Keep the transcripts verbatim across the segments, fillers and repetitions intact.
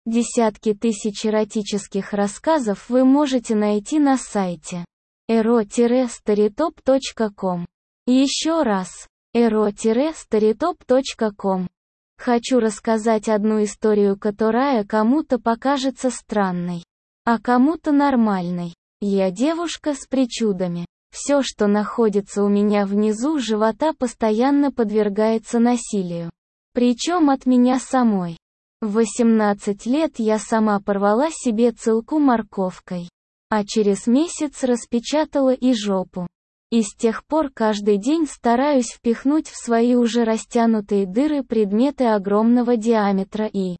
Десятки тысяч эротических рассказов вы можете найти на сайте эро старитоп точка ком. Еще раз, эро старитоп точка ком. Хочу рассказать одну историю, которая кому-то покажется странной, а кому-то нормальной. Я девушка с причудами. Все, что находится у меня внизу живота, постоянно подвергается насилию. Причем от меня самой. В восемнадцать лет я сама порвала себе целку морковкой, а через месяц распечатала и жопу. И с тех пор каждый день стараюсь впихнуть в свои уже растянутые дыры предметы огромного диаметра и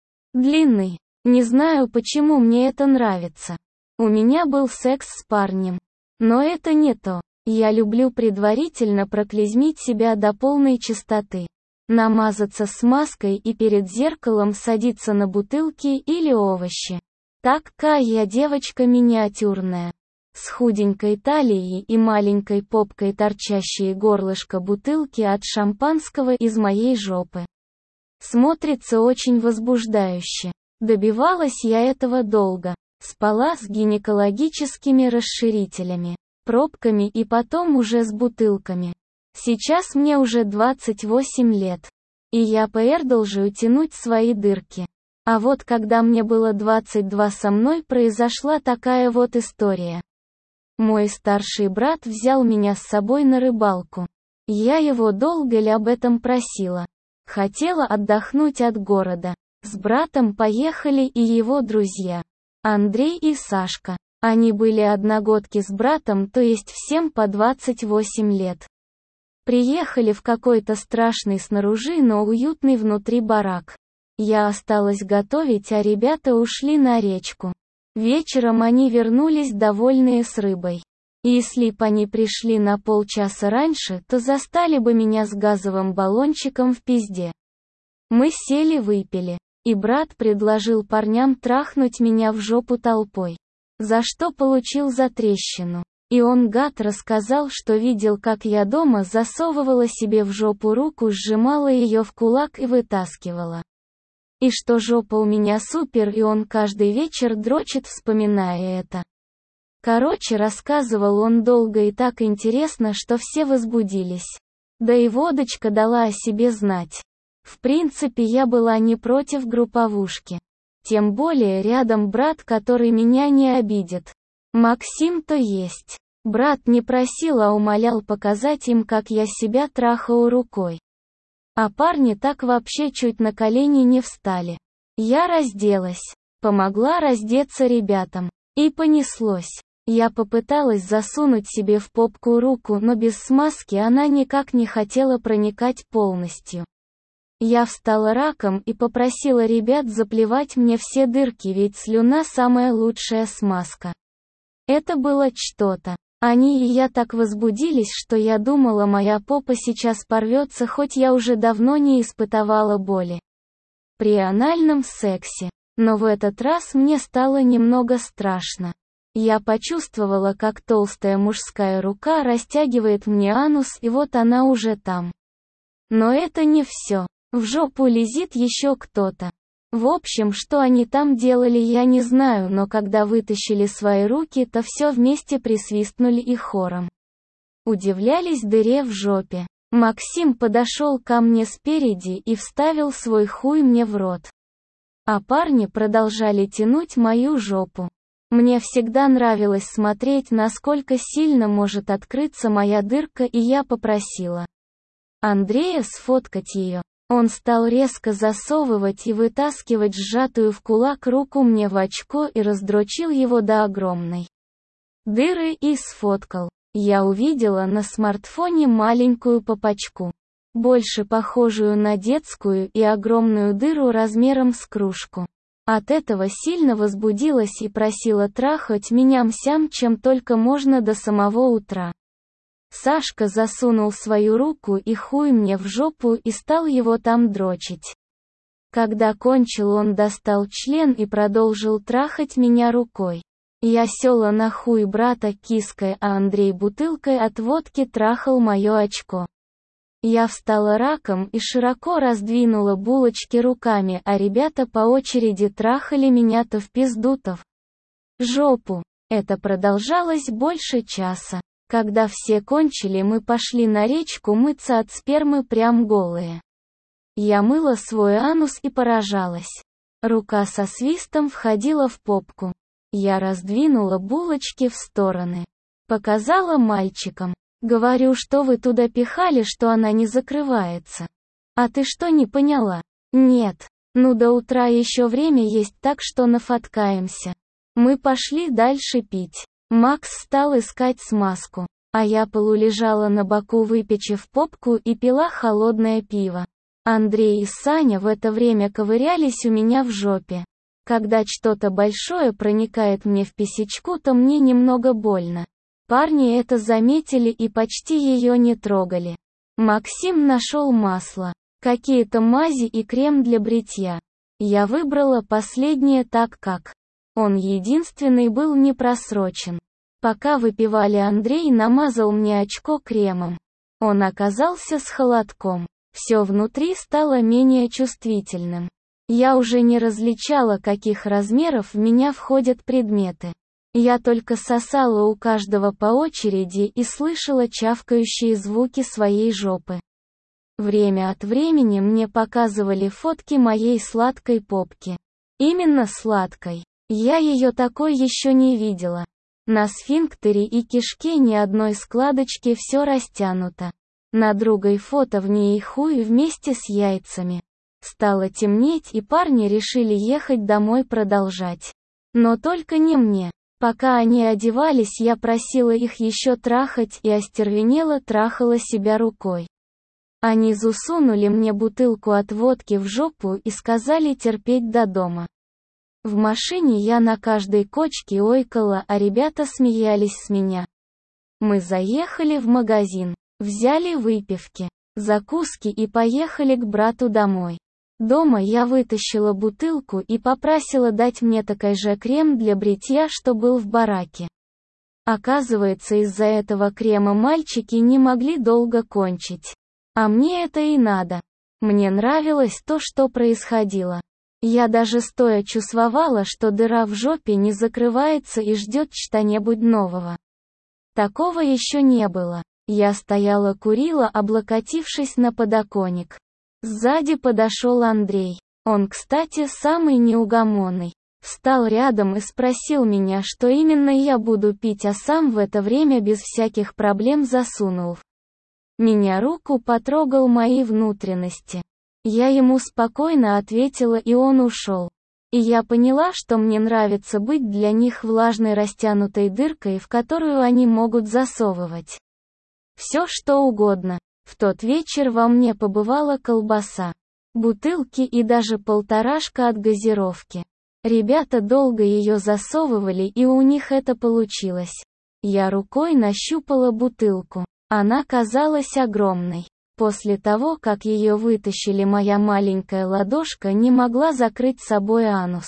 длины. Не знаю, почему мне это нравится. У меня был секс с парнем. Но это не то. Я люблю предварительно проклизмить себя до полной чистоты. Намазаться смазкой и перед зеркалом садиться на бутылки или овощи. Так-ка я девочка миниатюрная. С худенькой талией и маленькой попкой, торчащей горлышко бутылки от шампанского из моей жопы. Смотрится очень возбуждающе. Добивалась я этого долго. Спала с гинекологическими расширителями, пробками и потом уже с бутылками. Сейчас мне уже двадцать восемь лет. И я продолжаю тянуть свои дырки. А вот когда мне было двадцать два, со мной произошла такая вот история. Мой старший брат взял меня с собой на рыбалку. Я его долго ли об этом просила. Хотела отдохнуть от города. С братом поехали и его друзья. Андрей и Сашка. Они были одногодки с братом, то есть всем по двадцать восемь лет. Приехали в какой-то страшный снаружи, но уютный внутри барак. Я осталась готовить, а ребята ушли на речку. Вечером они вернулись довольные с рыбой. И если б они пришли на полчаса раньше, то застали бы меня с газовым баллончиком в пизде. Мы сели, выпили. И брат предложил парням трахнуть меня в жопу толпой. За что получил затрещину. И он, гад, рассказал, что видел, как я дома засовывала себе в жопу руку, сжимала ее в кулак и вытаскивала. И что жопа у меня супер, и он каждый вечер дрочит, вспоминая это. Короче, рассказывал он долго и так интересно, что все возбудились. Да и водочка дала о себе знать. В принципе, я была не против групповушки. Тем более рядом брат, который меня не обидит. Максим-то есть. Брат не просил, а умолял показать им, как я себя трахаю рукой. А парни так вообще чуть на колени не встали. Я разделась. Помогла раздеться ребятам. И понеслось. Я попыталась засунуть себе в попку руку, но без смазки она никак не хотела проникать полностью. Я встала раком и попросила ребят заплевать мне все дырки, ведь слюна самая лучшая смазка. Это было что-то. Они и я так возбудились, что я думала, моя попа сейчас порвется, хоть я уже давно не испытывала боли при анальном сексе. Но в этот раз мне стало немного страшно. Я почувствовала, как толстая мужская рука растягивает мне анус, и вот она уже там. Но это не все. В жопу лезет еще кто-то. В общем, что они там делали, я не знаю, но когда вытащили свои руки, то все вместе присвистнули и хором удивлялись дыре в жопе. Максим подошел ко мне спереди и вставил свой хуй мне в рот. А парни продолжали тянуть мою жопу. Мне всегда нравилось смотреть, насколько сильно может открыться моя дырка, и я попросила Андрея сфоткать ее. Он стал резко засовывать и вытаскивать сжатую в кулак руку мне в очко и раздрочил его до огромной дыры и сфоткал. Я увидела на смартфоне маленькую попочку, больше похожую на детскую, и огромную дыру размером с кружку. От этого сильно возбудилась и просила трахать меня мсям, чем только можно, до самого утра. Сашка засунул свою руку и хуй мне в жопу и стал его там дрочить. Когда кончил, он достал член и продолжил трахать меня рукой. Я села на хуй брата киской, а Андрей бутылкой от водки трахал мое очко. Я встала раком и широко раздвинула булочки руками, а ребята по очереди трахали меня то в пизду, то в жопу. Это продолжалось больше часа. Когда все кончили, мы пошли на речку мыться от спермы прям голые. Я мыла свой анус и поражалась. Рука со свистом входила в попку. Я раздвинула булочки в стороны. Показала мальчикам. Говорю, что вы туда пихали, что она не закрывается. А ты что, не поняла? Нет. Ну до утра еще время есть, так что нафоткаемся. Мы пошли дальше пить. Макс стал искать смазку. А я полулежала на боку, выпечив попку, и пила холодное пиво. Андрей и Саня в это время ковырялись у меня в жопе. Когда что-то большое проникает мне в писечку, то мне немного больно. Парни это заметили и почти ее не трогали. Максим нашел масло, какие-то мази и крем для бритья. Я выбрала последнее, так как он единственный был не просрочен. Пока выпивали, Андрей намазал мне очко кремом. Он оказался с холодком. Все внутри стало менее чувствительным. Я уже не различала, каких размеров в меня входят предметы. Я только сосала у каждого по очереди и слышала чавкающие звуки своей жопы. Время от времени мне показывали фотки моей сладкой попки. Именно сладкой. Я ее такой еще не видела. На сфинктере и кишке ни одной складочки, все растянуто. На другой фото в ней хуй вместе с яйцами. Стало темнеть, и парни решили ехать домой продолжать. Но только не мне. Пока они одевались, я просила их еще трахать и остервенело трахала себя рукой. Они засунули мне бутылку от водки в жопу и сказали терпеть до дома. В машине я на каждой кочке ойкала, а ребята смеялись с меня. Мы заехали в магазин, взяли выпивки, закуски и поехали к брату домой. Дома я вытащила бутылку и попросила дать мне такой же крем для бритья, что был в бараке. Оказывается, из-за этого крема мальчики не могли долго кончить. А мне это и надо. Мне нравилось то, что происходило. Я даже стоя чувствовала, что дыра в жопе не закрывается и ждет что-нибудь нового. Такого еще не было. Я стояла, курила, облокотившись на подоконник. Сзади подошел Андрей. Он, кстати, самый неугомонный. Встал рядом и спросил меня, что именно я буду пить, а сам в это время без всяких проблем засунул в меня руку, потрогал мои внутренности. Я ему спокойно ответила, и он ушел. И я поняла, что мне нравится быть для них влажной растянутой дыркой, в которую они могут засовывать все что угодно. В тот вечер во мне побывала колбаса, бутылки и даже полторашка от газировки. Ребята долго ее засовывали, и у них это получилось. Я рукой нащупала бутылку. Она казалась огромной. После того, как ее вытащили, моя маленькая ладошка не могла закрыть собой анус.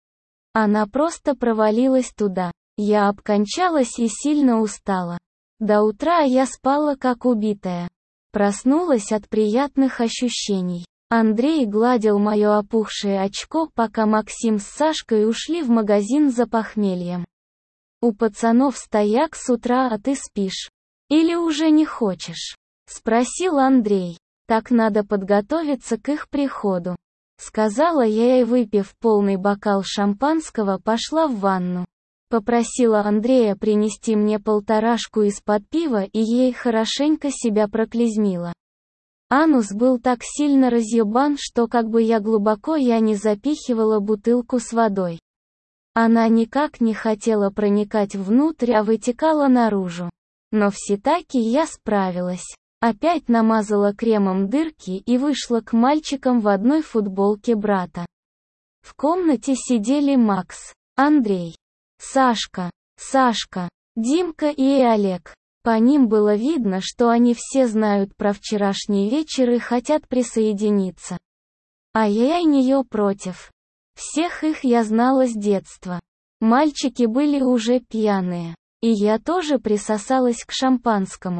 Она просто провалилась туда. Я обкончалась и сильно устала. До утра я спала как убитая. Проснулась от приятных ощущений. Андрей гладил мое опухшее очко, пока Максим с Сашкой ушли в магазин за похмельем. «У пацанов стояк с утра, а ты спишь? Или уже не хочешь?» — спросил Андрей. «Так надо подготовиться к их приходу», — сказала я и, выпив полный бокал шампанского, пошла в ванну. Попросила Андрея принести мне полторашку из-под пива и ей хорошенько себя проклизмила. Анус был так сильно разъебан, что как бы я глубоко я не запихивала бутылку с водой. Она никак не хотела проникать внутрь, а вытекала наружу. Но все-таки я справилась. Опять намазала кремом дырки и вышла к мальчикам в одной футболке брата. В комнате сидели Макс, Андрей, Сашка, Сашка, Димка и Олег. По ним было видно, что они все знают про вчерашний вечер и хотят присоединиться. А я и не против. Всех их я знала с детства. Мальчики были уже пьяные. И я тоже присосалась к шампанскому.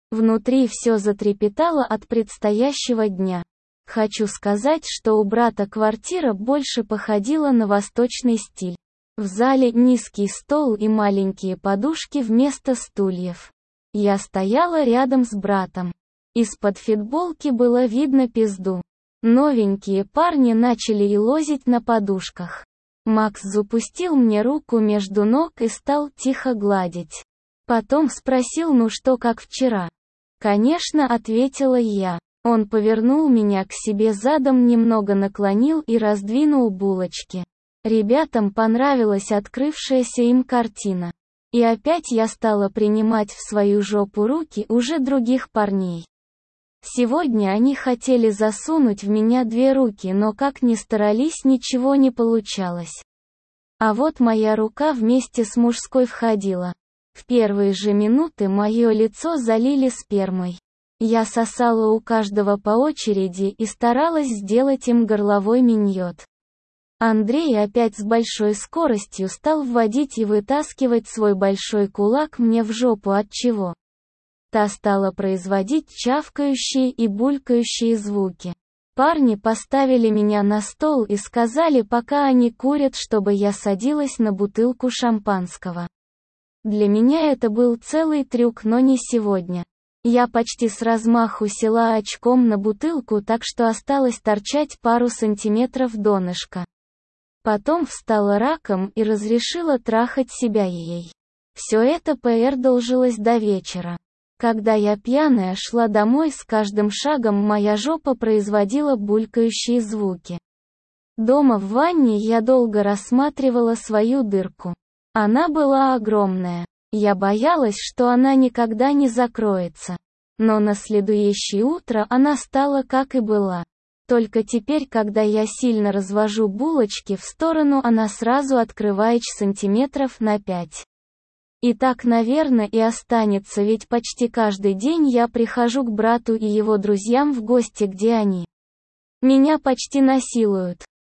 Внутри все затрепетало от предстоящего дня. Хочу сказать, что у брата квартира больше походила на восточный стиль. В зале низкий стол и маленькие подушки вместо стульев. Я стояла рядом с братом. Из-под футболки было видно пизду. Новенькие парни начали елозить на подушках. Макс запустил мне руку между ног и стал тихо гладить. Потом спросил: «Ну что, как вчера?» «Конечно», — ответила я. Он повернул меня к себе задом, немного наклонил и раздвинул булочки. Ребятам понравилась открывшаяся им картина. И опять я стала принимать в свою жопу руки уже других парней. Сегодня они хотели засунуть в меня две руки, но как ни старались, ничего не получалось. А вот моя рука вместе с мужской входила. В первые же минуты мое лицо залили спермой. Я сосала у каждого по очереди и старалась сделать им горловой миньот. Андрей опять с большой скоростью стал вводить и вытаскивать свой большой кулак мне в жопу, отчего та стала производить чавкающие и булькающие звуки. Парни поставили меня на стол и сказали, пока они курят, чтобы я садилась на бутылку шампанского. Для меня это был целый трюк, но не сегодня. Я почти с размаху села очком на бутылку, так что осталось торчать пару сантиметров донышка. Потом встала раком и разрешила трахать себя ей. Все это продолжилось до вечера. Когда я пьяная шла домой, с каждым шагом моя жопа производила булькающие звуки. Дома в ванне я долго рассматривала свою дырку. Она была огромная. Я боялась, что она никогда не закроется. Но на следующее утро она стала как и была. Только теперь, когда я сильно развожу булочки в сторону, она сразу открывает сантиметров на пять. И так, наверное, и останется, ведь почти каждый день я прихожу к брату и его друзьям в гости, где они меня почти насилуют.